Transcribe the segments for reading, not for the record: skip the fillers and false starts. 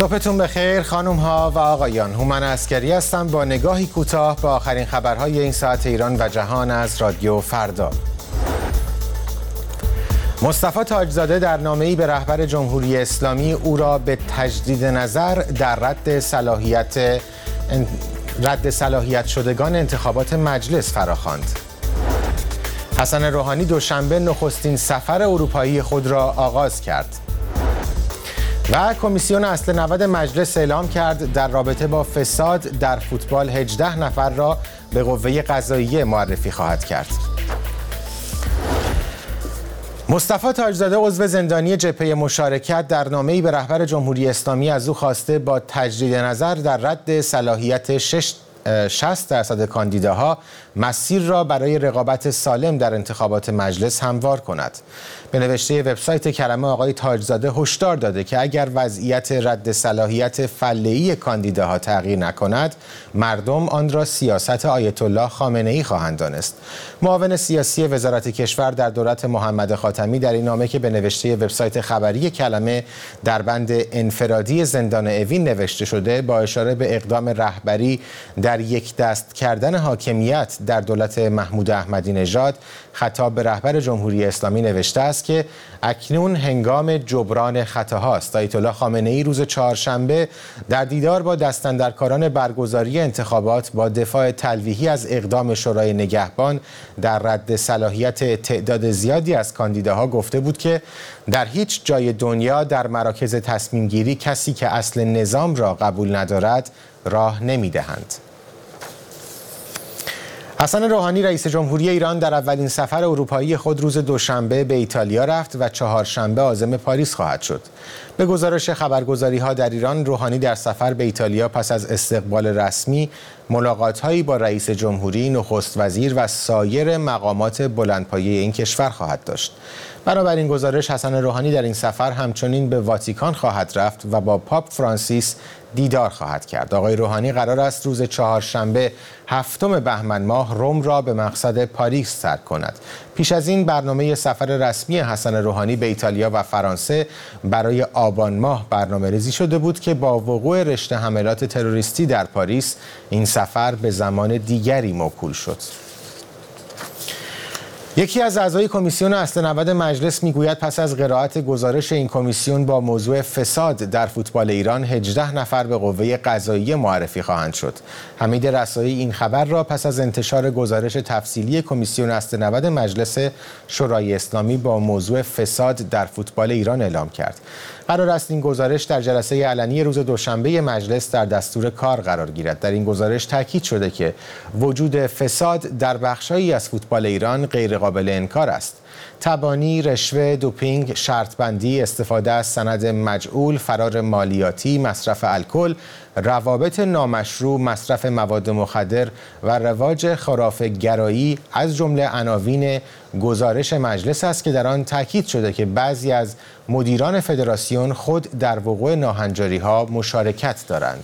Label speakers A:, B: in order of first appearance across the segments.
A: صبحتون بخیر خانم ها و آقایان. هومن عسکری هستم با نگاهی کوتاه به آخرین خبرهای این ساعت ایران و جهان از رادیو فردا. مصطفی تاجزاده در نامه‌ای به رهبر جمهوری اسلامی او را به تجدید نظر در رد صلاحیت شدگان انتخابات مجلس فراخواند. حسن روحانی دوشنبه نخستین سفر اروپایی خود را آغاز کرد. و کمیسیون اصل 90 مجلس اعلام کرد در رابطه با فساد در فوتبال 18 نفر را به قوه قضاییه معرفی خواهد کرد. مصطفی تاجزاده عضو زندانی جبهه مشارکت در نامه‌ای به رهبر جمهوری اسلامی از او خواسته با تجدید نظر در رد صلاحیت 60% کاندیداها مسیر را برای رقابت سالم در انتخابات مجلس هموار کند. به نوشته وبسایت کلمه آقای تاجزاده هشدار داده که اگر وضعیت رد صلاحیت فله‌ای کاندیداها تغییر نکند، مردم آن را سیاست آیت الله خامنه‌ای خواهند دانست. معاون سیاسی وزارت کشور در دولت محمد خاتمی در این نامه که به نوشته وبسایت خبری کلمه در بند انفرادی زندان اوین نوشته شده، با اشاره به اقدام رهبری در یک دست کردن حاکمیت در دولت محمود احمدی نژاد، خطاب به رهبر جمهوری اسلامی نوشته است که اکنون هنگام جبران خطاهاست. آیت الله خامنه‌ای روز چهارشنبه در دیدار با دستاندرکاران برگزاری انتخابات با دفاع تلویحی از اقدام شورای نگهبان در رد صلاحیت تعداد زیادی از کاندیداها گفته بود که در هیچ جای دنیا در مراکز تصمیم گیری کسی که اصل نظام را قبول ندارد راه نمی‌دهند. حسن روحانی رئیس جمهوری ایران در اولین سفر اروپایی خود روز دوشنبه به ایتالیا رفت و چهارشنبه عازم پاریس خواهد شد. به گزارش خبرگزاری‌ها در ایران، روحانی در سفر به ایتالیا پس از استقبال رسمی ملاقات‌هایی با رئیس جمهوری، نخست وزیر و سایر مقامات بلندپایه این کشور خواهد داشت. بنابراین گزارش، حسن روحانی در این سفر همچنین به واتیکان خواهد رفت و با پاپ فرانسیس دیدار خواهد کرد. آقای روحانی قرار است روز چهارشنبه 7 بهمن ماه روم را به مقصد پاریس ترک کند. پیش از این برنامه سفر رسمی حسن روحانی به ایتالیا و فرانسه برای آبان ماه برنامه‌ریزی شده بود که با وقوع رشته حملات تروریستی در پاریس این سفر به زمان دیگری موکول شد. یکی از اعضای کمیسیون اصل 90 مجلس میگوید پس از قرائت گزارش این کمیسیون با موضوع فساد در فوتبال ایران 18 نفر به قوه قضاییه معرفی خواهند شد. حمید رسایی این خبر را پس از انتشار گزارش تفصیلی کمیسیون اصل 90 مجلس شورای اسلامی با موضوع فساد در فوتبال ایران اعلام کرد. قرار است این گزارش در جلسه علنی روز دوشنبه مجلس در دستور کار قرار گیرد. در این گزارش تاکید شده که وجود فساد در بخش‌هایی از فوتبال ایران غیر قابل انکار است. تبانی، رشوه، دوپینگ، شرطبندی، استفاده از سند مجعول، فرار مالیاتی، مصرف الکل، روابط نامشروع، مصرف مواد مخدر و رواج خرافه‌گرایی از جمله عناوین گزارش مجلس است که در آن تاکید شده که بعضی از مدیران فدراسیون خود در وقوع ناهنجاری‌ها مشارکت دارند.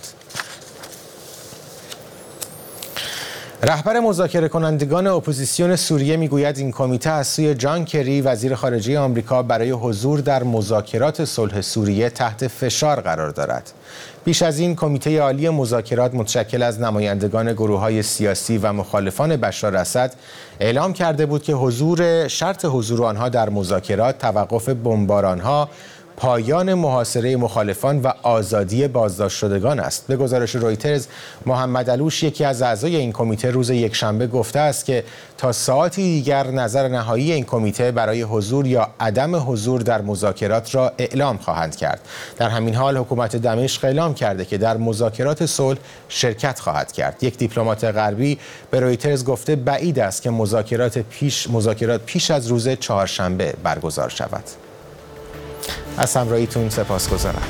A: رهبر مذاکره کنندگان اپوزیسیون سوریه میگوید این کمیته از سوی جان کری وزیر خارجه آمریکا برای حضور در مذاکرات صلح سوریه تحت فشار قرار دارد. بیش از این کمیته عالی مذاکرات متشکل از نمایندگان گروه‌های سیاسی و مخالفان بشار اسد اعلام کرده بود که شرط حضور آنها در مذاکرات توقف بمباران‌ها، پایان محاصره مخالفان و آزادی بازداشت شدگان است. به گزارش رویترز، محمد علوش یکی از اعضای این کمیته روز یکشنبه گفته است که تا ساعتی دیگر نظر نهایی این کمیته برای حضور یا عدم حضور در مذاکرات را اعلام خواهند کرد. در همین حال حکومت دمشق اعلام کرده که در مذاکرات صلح شرکت خواهد کرد. یک دیپلمات غربی به رویترز گفته بعید است که مذاکرات پیش از روز چهارشنبه برگزار شود. از همراهیتون سپاسگزارم.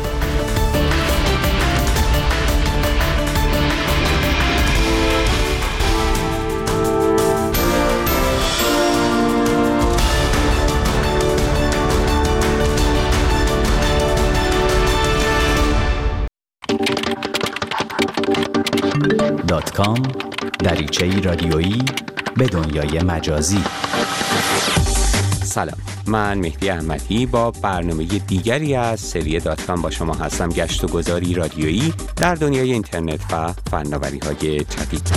B: .com دریچه‌ای رادیویی به دنیای مجازی. سلام، من مهدی احمدی با برنامه دیگری از سری .com با شما هستم. گشت و گذاری رادیویی در دنیای اینترنت و فناوری‌های جدید.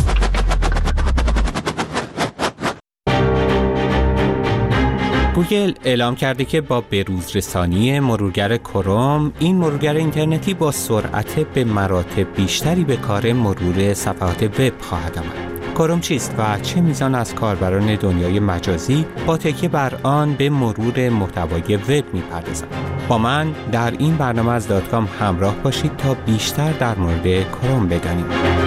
B: گوگل اعلام کرده که با بروز رسانی مرورگر کروم، این مرورگر اینترنتی با سرعت به مراتب بیشتری به کار مرور صفحات وب خواهد آمد. کروم چیست و چه میزان از کاربران دنیای مجازی با تکیه بر آن به مرور محتوای وب میپردازند؟ با من در این برنامه از .com همراه باشید تا بیشتر در مورد کروم بدانیم.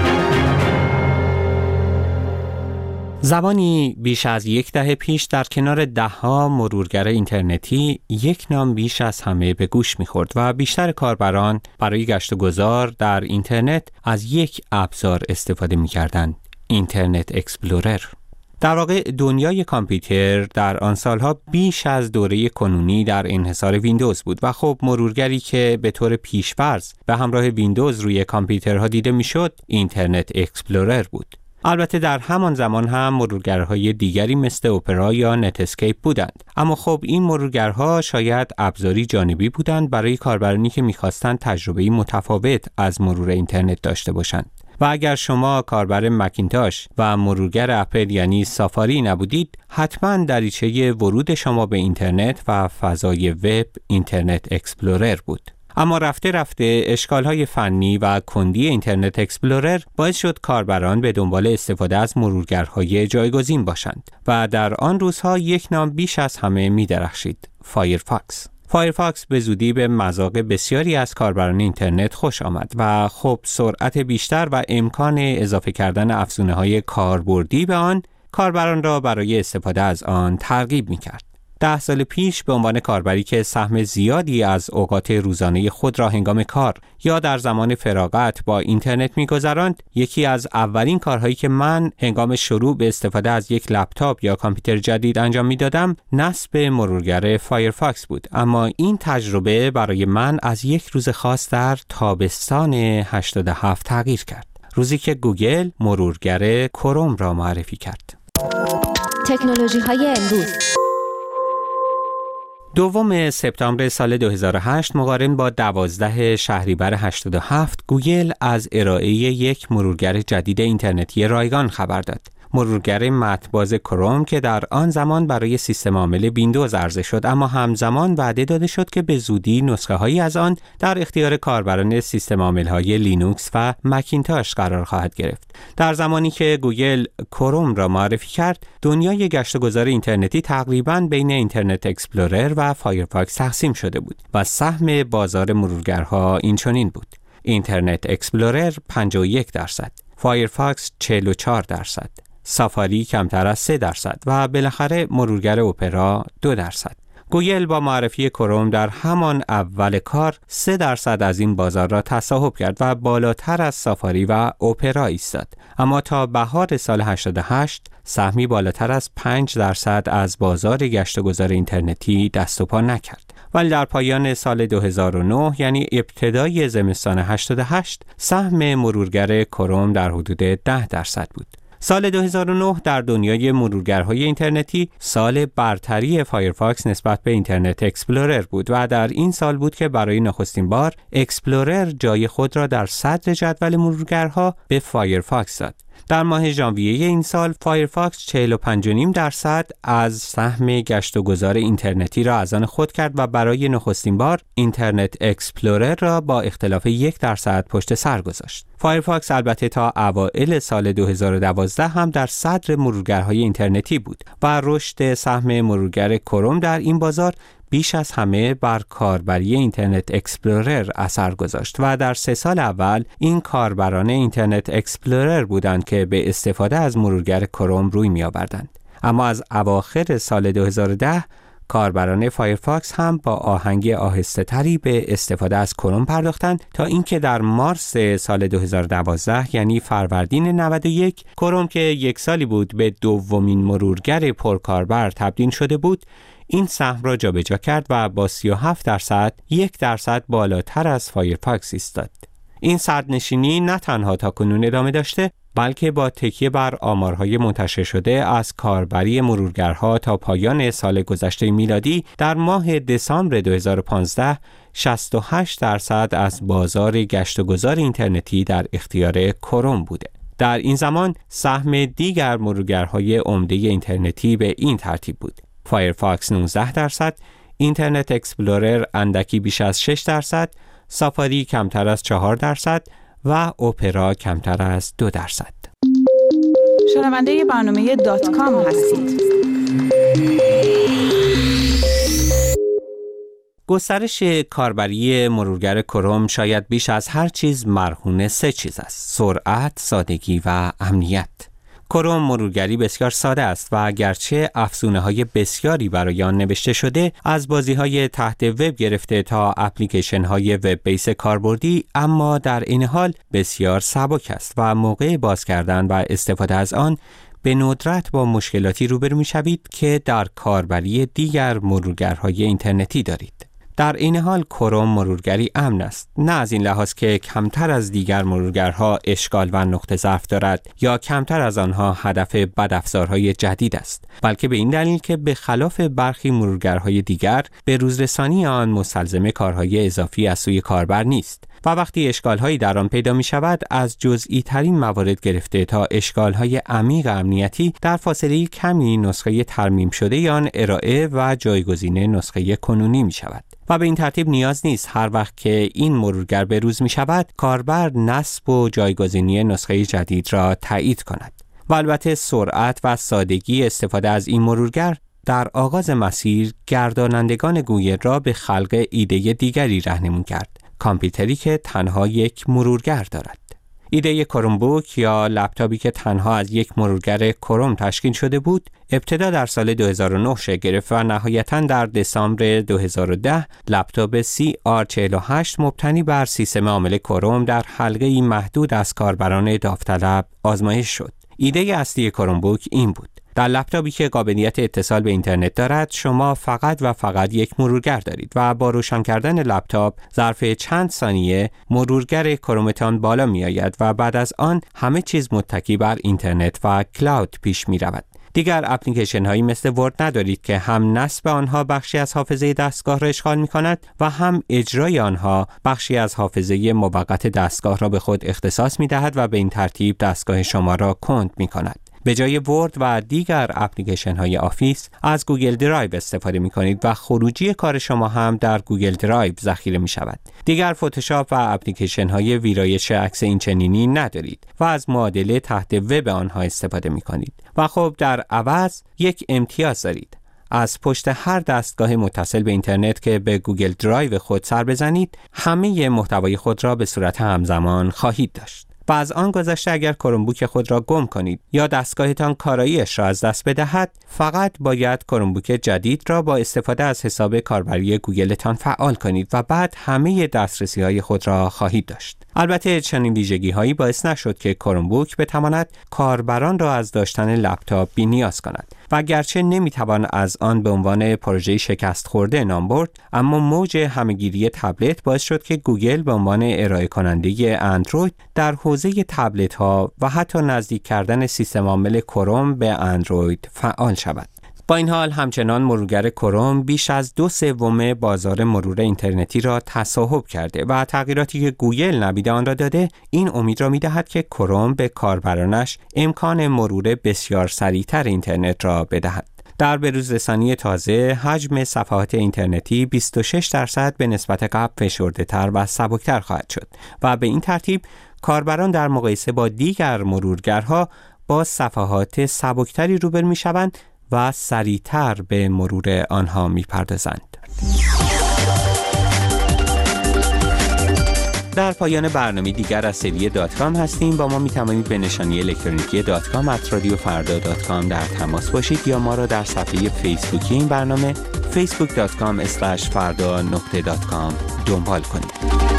B: زمانی بیش از یک دهه پیش در کنار ده‌ها مرورگر اینترنتی یک نام بیش از همه به گوش می‌خورد و بیشتر کاربران برای گشت و گذار در اینترنت از یک ابزار استفاده می‌کردند: اینترنت اکسپلورر. در واقع دنیای کامپیوتر در آن سالها بیش از دوره کنونی در انحصار ویندوز بود و خب مرورگری که به طور پیش‌فرض به همراه ویندوز روی کامپیوترها دیده می‌شد اینترنت اکسپلورر بود. البته در همان زمان هم مرورگرهای دیگری مثل اپرا یا نت اسکیپ بودند، اما خب این مرورگرها شاید ابزاری جانبی بودند برای کاربرانی که می‌خواستند تجربه‌ای متفاوت از مرور اینترنت داشته باشند. و اگر شما کاربر مکینتاش و مرورگر اپل یعنی سافاری نبودید، حتما دریچه ورود شما به اینترنت و فضای وب اینترنت اکسپلورر بود. اما رفته رفته اشکال‌های فنی و کندی اینترنت اکسپلورر باعث شد کاربران به دنبال استفاده از مرورگرهای جایگزین باشند و در آن روزها یک نام بیش از همه می‌درخشید: فایرفاکس. فایرفاکس به زودی به مذاق بسیاری از کاربران اینترنت خوش آمد و خب سرعت بیشتر و امکان اضافه کردن افزونه‌های کاربردی به آن کاربران را برای استفاده از آن ترغیب می‌کرد. 10 سال پیش به عنوان کاربری که سهم زیادی از اوقات روزانه خود را هنگام کار یا در زمان فراغت با اینترنت می‌گذراند، یکی از اولین کارهایی که من هنگام شروع به استفاده از یک لپتاپ یا کامپیوتر جدید انجام می‌دادم نصب مرورگر فایرفاکس بود. اما این تجربه برای من از یک روز خاص در تابستان 87 تغییر کرد، روزی که گوگل مرورگر کروم را معرفی کرد.
C: تکنولوژی‌های امروز.
B: 2 سپتامبر سال 2008 مقارن با 12 شهریور 87 گوگل از ارائه یک مرورگر جدید اینترنتی رایگان خبر داد. مرورگر متن‌باز کروم که در آن زمان برای سیستم عامل ویندوز عرضه شد، اما همزمان وعده داده شد که به زودی نسخه‌هایی از آن در اختیار کاربران سیستم عامل‌های لینوکس و مکینتاش قرار خواهد گرفت. در زمانی که گوگل کروم را معرفی کرد، دنیای گشت و گذار اینترنتی تقریباً بین اینترنت اکسپلورر و فایرفاکس تقسیم شده بود و سهم بازار مرورگرها اینچنین بود: اینترنت اکسپلورر 51%، فایرفاکس 44%، سافاری کمتر از 3% و بالاخره مرورگر اپرا 2%. گوگل با معرفی کروم در همان اول کار 3% از این بازار را تصاحب کرد و بالاتر از سافاری و اپرا ایستاد. اما تا بهار سال 88 سهمی بالاتر از 5% از بازار گشت و گذار اینترنتی دست و پا نکرد. ولی در پایان سال 2009 یعنی ابتدای زمستان 88 سهم مرورگر کروم در حدود 10% بود. سال 2009 در دنیای مرورگرهای اینترنتی سال برتری فایرفاکس نسبت به اینترنت اکسپلورر بود و در این سال بود که برای نخستین بار اکسپلورر جای خود را در صدر جدول مرورگرها به فایرفاکس داد. در ماه ژانویه این سال فایرفاکس 45.5% از سهم گشت و گذار اینترنتی را از آن خود کرد و برای نخستین بار اینترنت اکسپلورر را با اختلاف 1% پشت سر گذاشت. فایرفاکس البته تا اوایل سال 2012 هم در صدر مرورگرهای اینترنتی بود و رشد سهم مرورگر کروم در این بازار بیش از همه بر کاربری اینترنت اکسپلورر اثر گذاشت و در 3 سال اول این کاربران اینترنت اکسپلورر بودند که به استفاده از مرورگر کروم روی می آوردند. اما از اواخر سال 2010 کاربران فایرفاکس هم با آهنگ آهسته‌تری به استفاده از کروم پرداختند تا اینکه در مارس سال 2012 یعنی فروردین 91 کروم که 1 سالی بود به دومین مرورگر پرکاربر تبدیل شده بود، این سهم را جابجا کرد و با 37% 1% بالاتر از فایرفاکس ایستاد. این صدرنشینی نه تنها تاکنون ادامه داشته، بلکه با تکیه بر آمارهای منتشر شده از کاربری مرورگرها تا پایان سال گذشته میلادی در ماه دسامبر 2015 68% از بازار گشت و گذار اینترنتی در اختیار کروم بوده. در این زمان سهم دیگر مرورگرهای عمده اینترنتی به این ترتیب بود: فایرفاکس 19%، اینترنت اکسپلورر اندکی بیش از 6%، سافاری کمتر از 4% و اپرا کمتر از 2%.
D: شنونده برنامه .com هستید.
B: گسترش کاربری مرورگر کروم شاید بیش از هر چیز مرهون 3 چیز است: سرعت، سادگی و امنیت. کروم مرورگری بسیار ساده است و گرچه افزونه‌های بسیاری برای آن نوشته شده، از بازی‌های تحت وب گرفته تا اپلیکیشن‌های وب بیس کاربردی، اما در این حال بسیار سبک است و موقع باز کردن و استفاده از آن به ندرت با مشکلاتی روبرو می‌شوید که در کاربری دیگر مرورگرهای اینترنتی دارید. در این حال کروم مرورگری امن است، نه از این لحاظ که کمتر از دیگر مرورگرها اشکال و نقطه ضعف دارد یا کمتر از آنها هدف بدافزارهای جدید است، بلکه به این دلیل که به خلاف برخی مرورگرهای دیگر به روزرسانی آن مستلزم کارهای اضافی از سوی کاربر نیست و وقتی اشکال‌هایی در آن پیدا می‌شود، از جزئی ترین موارد گرفته تا اشکال‌های عمیق امنیتی در فاصله کمی نسخه ترمیم شده آن ارائه و جایگزین نسخه کنونی می‌شود. و به این ترتیب نیاز نیست هر وقت که این مرورگر به روز می‌شود، کاربر نصب و جایگزینی نسخه جدید را تایید کند. و البته سرعت و سادگی استفاده از این مرورگر در آغاز مسیر گردانندگان گوگل را به خلق ایده دیگری راهنمون کرد: کامپیوتری که تنها یک مرورگر دارد. ایده کرومبوک یا لپتاپی که تنها از یک مرورگر کروم تشکیل شده بود، ابتدا در سال 2009 شکل گرفت و نهایتاً در دسامبر 2010 لپتاپ CR48 مبتنی بر سیستم عامل کروم در حلقه‌ای محدود از کاربران داوطلب آزمایش شد. ایده اصلی کرومبوک این بود: در لپتاپی که قابلیت اتصال به اینترنت دارد، شما فقط یک مرورگر دارید و با روشن کردن لپتاپ ظرف چند ثانیه مرورگر کرومتان بالا می آید و بعد از آن همه چیز متکی بر اینترنت و کلاود پیش می رود. دیگر اپلیکیشن هایی مثل ورد ندارید که هم نصب آنها بخشی از حافظه دستگاه را اشغال می کند و هم اجرای آنها بخشی از حافظه موقت دستگاه را به خود اختصاص می دهد و به این ترتیب دستگاه شما را کند می کند. به جای ورد و دیگر اپلیکیشن های آفیس از گوگل درایو استفاده می کنید و خروجی کار شما هم در گوگل درایو ذخیره می شود. دیگر فتوشاپ و اپلیکیشن های ویرایش عکس اینچنینی ندارید و از معادله تحت وب آنها استفاده می کنید. و خب در عوض یک امتیاز دارید: از پشت هر دستگاه متصل به اینترنت که به گوگل درایو خود سر بزنید، همه محتوای خود را به صورت همزمان خواهید داشت. و از آن گذشته اگر کرومبوک خود را گم کنید یا دستگاهتان کارایی‌اش را از دست بدهد، فقط باید کرومبوک جدید را با استفاده از حساب کاربری گوگلتان فعال کنید و بعد همه دسترسی‌های خود را خواهید داشت. البته چنین ویژگی‌هایی باعث نشد که کرومبوک بتواند کاربران را از داشتن لپتاپ بی‌نیاز کند و گرچه نمیتوان از آن به عنوان پروژه شکست خورده نام برد، اما موج همه‌گیری تبلت باعث شد که گوگل به عنوان ارائه کننده اندروید در حوزه تبلت ها و حتی نزدیک کردن سیستم عامل کروم به اندروید فعال شود. با این حال همچنان مرورگر کروم بیش از 2/3 بازار مرور اینترنتی را تصاحب کرده و تغییراتی که گوگل نوید آن را داده این امید را می‌دهد که کروم به کاربرانش امکان مرور بسیار سریعتر اینترنت را بدهد. در بروزرسانی تازه حجم صفحات اینترنتی 26% به نسبت قبل فشرده‌تر و سبکتر خواهد شد و به این ترتیب کاربران در مقایسه با دیگر مرورگرها با صفحات سبکتری روبرو می‌شوند و سریعتر به مرور آنها می‌پردازند. در پایان برنامه دیگر از سری .com هستیم. با ما می‌توانید به نشانی الکترونیکی .com@radiofarda.com در تماس باشید یا ما را در صفحه فیسبوکی این برنامه facebook.com/farda.com دنبال کنید.